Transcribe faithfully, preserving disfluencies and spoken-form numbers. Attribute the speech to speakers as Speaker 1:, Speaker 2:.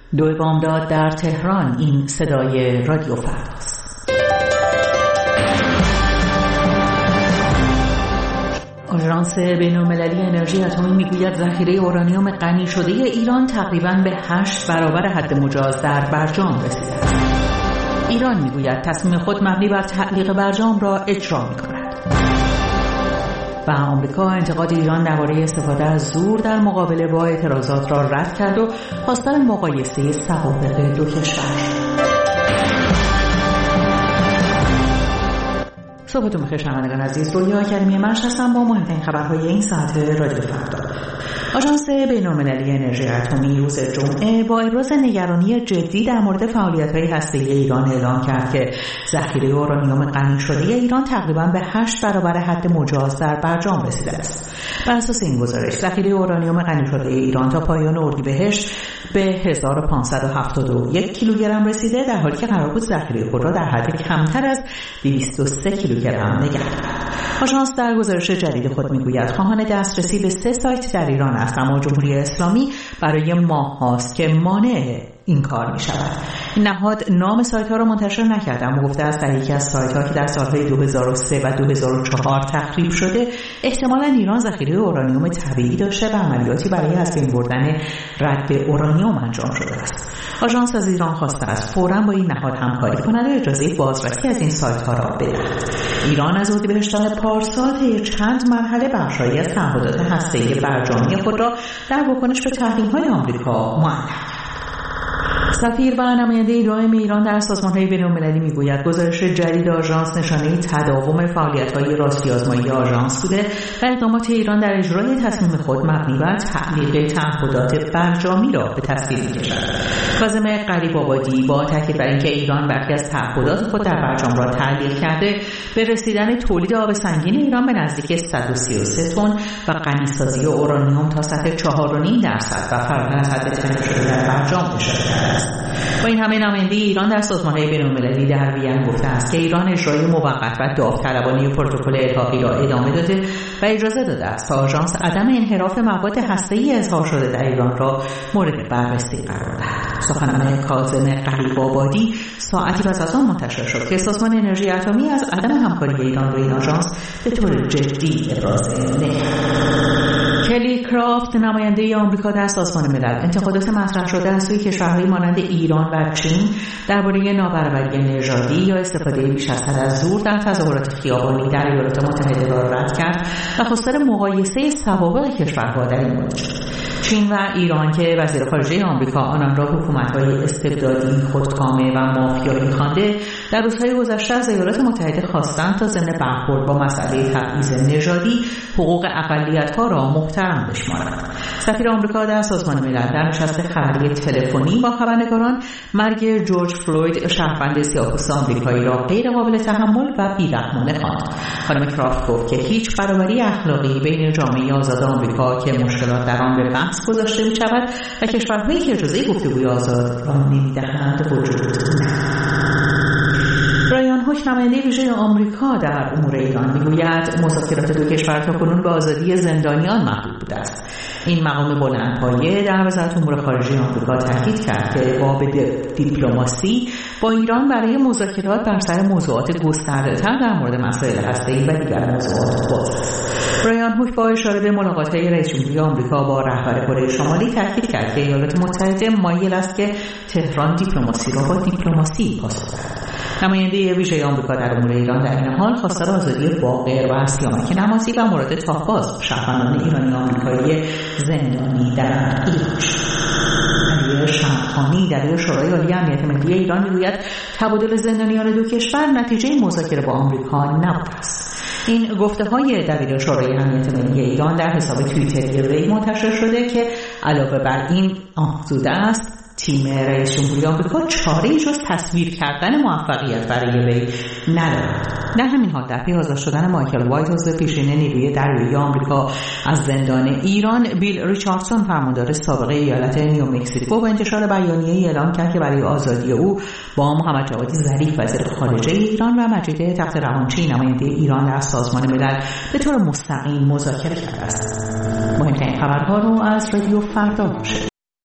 Speaker 1: دو بامداد در تهران. این صدای رادیو فرداست. آژانس بین‌المللی انرژی اتمی میگوید ذخیره اورانیوم غنی شده ایران تقریباً به هشت برابر حد مجاز در برجام رسیده است. ایران میگوید تصمیم خود مبنی بر تعلیق برجام را اجرا می‌کند. و آمریکا انتقاد ایران درباره استفاده از زور در مقابله با اعتراضات را رد کرد و خواستار مقایسه سوابق دو کشور. صبحتون بخیر شنوندگان عزیز، رویا کریمی منش هستم با مهمترین خبرهای این ساعت رادیو فردا. آژانس بین‌المللی انرژی اتمی روز جمعه با ابراز نگرانی جدی در مورد فعالیت‌های هسته‌ای ایران اعلام کرد که ذخیره اورانیوم غنی شده ایران تقریباً به هشت برابر حد مجاز در برجام رسیده است. بر اساس این گزارش ذخیره اورانیوم غنی شده ایران تا پایان اردیبهشت به هزار و پانصد و هفتاد و یک کیلوگرم رسیده، در حالی که قرار بود ذخیره خود را در حد کمتر از دویست و سه کیلوگرم نگه دارد. آژانس در گزارش جدید خود میگوید خواهان دسترسی به سه سایت در ایران است، اما جمهوری اسلامی برای ماه هاست که مانع این کار می شود. این نهاد نام سایت ها را منتشر نکرد، اما گفته است در یکی از سایت ها که در سالهای دو هزار و سه و دو هزار و چهار تخریب شده احتمالاً ایران ذخیره اورانیوم طبیعی داشته و عملیاتی برای از بین بردن رد اورانیوم انجام شده است. آژانس از ایران خواسته است فوراً با این نهاد همکاری کند و اجازه بازرسی از این سایت ها را بدهد. ایران از اردیبهشت پارسال طی چند مرحله بخش‌هایی از تعهدات هسته‌ای برجامی خود را در واکنش به تحریم‌های آمریکا معلق. سفیر و نماینده دائم ایران در سازمان‌های بین‌المللی میگوید گزارش جدید آژانس نشانه تداوم فعالیت‌های راستی آزمایی آژانس بوده و اقدامات ایران در اجرای تصمیم خود مبنی بر تعلیق تعهدات برجامی را به تصویر می‌کشد. کاظم غریب‌آبادی با تاکید بر اینکه ایران برخی از تعهدات خود در برجام را تعلیق کرده، به رسیدن تولید آب سنگین ایران به نزدیک صد و سی و سه تن و غنیسازی اورانیوم تا سطح چهار و نیم درصد و فراتر از حد تعیین شده در برجام اشاره کرده است. با این همه نماینده ایران در سازمان‌های بین‌المللی در وین گفته است که ایران اجرای موقت و داوطلبانه پروتکل الحاقی را ادامه داده و اجازه داده است تا آژانس عدم انحراف مواد هسته‌ای اظهار شده در ایران را مورد بررسی قرار دهد. سخنان کاظم غریب‌آبادی ساعتی پس از آن منتشر شد که سازمان انرژی اتمی از عدم همکاری ایران با این آژانس به طور جدی ابراز نگرانی. کلی کرافت نماینده آمریکا در سازمان ملل انتقادات مطرح شده از سوی کشورهای مانند ایران و چین درباره نابرابری نژادی یا استفاده بیش از حد از زور در تظاهرات خیابانی در ایالات متحده را رد کرد و خواستار مقایسه سوابق کشورها در این مورد شد. چین و ایران که وزیر خارجه آمریکا آنان را حکومت‌های استبدادی، خودکامه و مافیایی خوانده، در روزهای گذشته از ایالات متحده خواستند تا ضمن برخورد با مسئله تبعیض نژادی حقوق اقلیت‌ها را محترم بشمارد. سفیر آمریکا در سازمان ملل در نشست خبری تلفنی با خبرنگاران مرگ جورج فلوید شهروند سیاه‌پوست آمریکایی را غیر قابل تحمل و بی‌رحمانه خواند. خانم کرافت گفت که هیچ برابری اخلاقی بین جامعه آزاد آمریکا که مشکلات در آن به بحث گذاشته می‌شود و کشورهایی که اجازه گفتگوی آزاد را نمی‌دهند وجود ندارد. رایان هوک نماینده ویژه آمریکا در امور ایران میگوید مذاکرات دو کشور تاکنون به آزادی زندانیان محدود بوده است. این مقام بلندپایه در وزارت امور خارجه آمریکا تاکید کرد که باب دیپلماسی با ایران برای مذاکرات بر سر موضوعات گسترده‌تر در مورد مسائل هسته‌ای و دیگر موضوعات باز است. رایان هوک با اشاره به ملاقات‌های رئیس جمهوری آمریکا با رهبر کره شمالی تاکید کرد که ایالات متحده مایل است که تهران دیپلماسی را با دیپلماسی پاسخ دهد. نماینده ویژه آمریکا در امور ایران در این حال خواستار آزادی باقر و سیامک نمازی و مورد تاخاز شهروندان ایرانی آمریکایی زندانی در ایران شد. علی شمخانی در شورای عالی امنیت ملی ایران میگوید تبادل زندانیان دو کشور نتیجه مذاکره با آمریکا نبوده است. این گفته‌های دبیر شورای امنیت ملی ایران در حساب توییتری وی منتشر شده که علاوه بر این افزوده است تیم رئیس جمهوری آمریکا چاره‌ای جز تصویر کردن موفقیت برای وی ندارد. در همین حال در پی آزاد شدن مایکل وایت عضو پیشین نیروی دریایی آمریکا از زندان ایران، بیل ریچاردسون فرماندار سابق ایالت نیومکزیکو با انتشار بیانیه‌ای اعلام کرد که برای آزادی او با محمد جواد ظریف وزیر خارجه ایران و مجید تخت روانچی نماینده ایران در سازمان ملل به طور مستقیم مذاکره کرده است. مهمترین خبرها رو از رادیو فردا شنیدید.